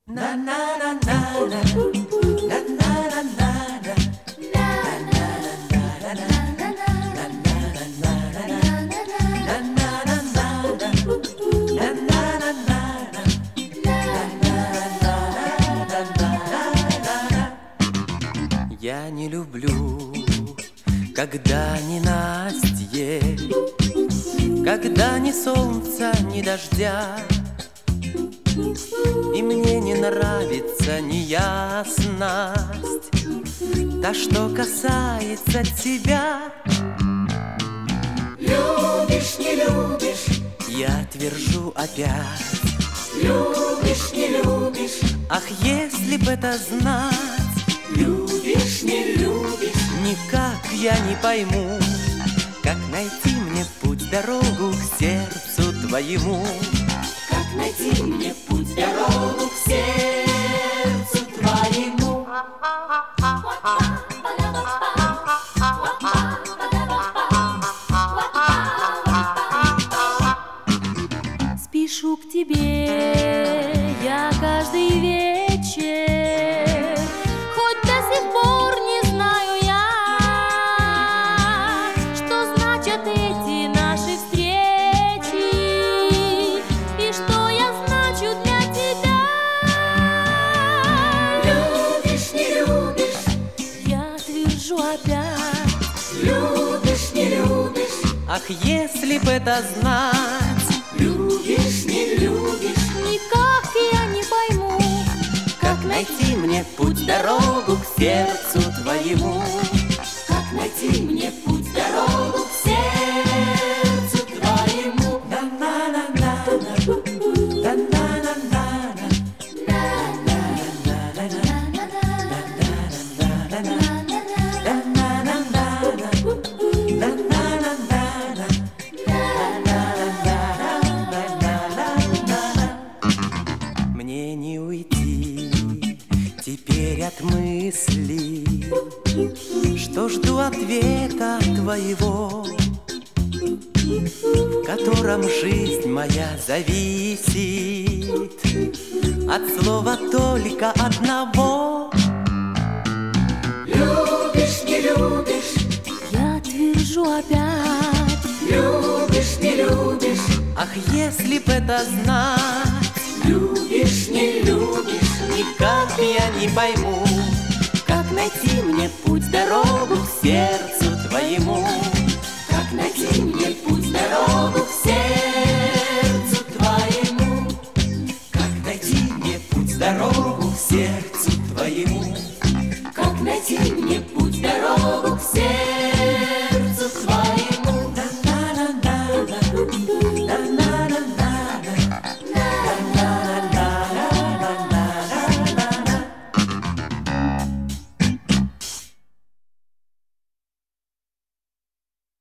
Я не люблю, когда ненастье, когда ни солнца, ни дождя, и мне не нравится неясность, та, что касается тебя. Любишь, не любишь, Я твержу опять. любишь, не любишь, Ах, если б это знать, любишь, не любишь, никак я не пойму, как найти мне путь, дорогу к сердцу твоему. как найти мне путь, дорогу к сердцу твоему. Спешу к тебе я каждый вечер, хоть до сих пор не знаю я, что значат эти наши встречи и что я значу для тебя. Любишь, не любишь, Я твержу опять. любишь, не любишь, Ах, если б это знать, любишь, не любишь, Никак я не пойму, как найти мне путь, дорогу к сердцу твоему. как найти мне путь, дорогу к сердцу твоему. Мне не уйти теперь от мысли, что жду ответа твоего, в котором жизнь моя зависит от слова только одного. Любишь, не любишь, я твержу опять. любишь, не любишь, Ах, если б это знать, любишь, не любишь, никак я не пойму, как найти мне путь, дорогу к сердцу твоему. как найти мне путь, дорогу к сердцу твоему. Как найти мне путь, дорогу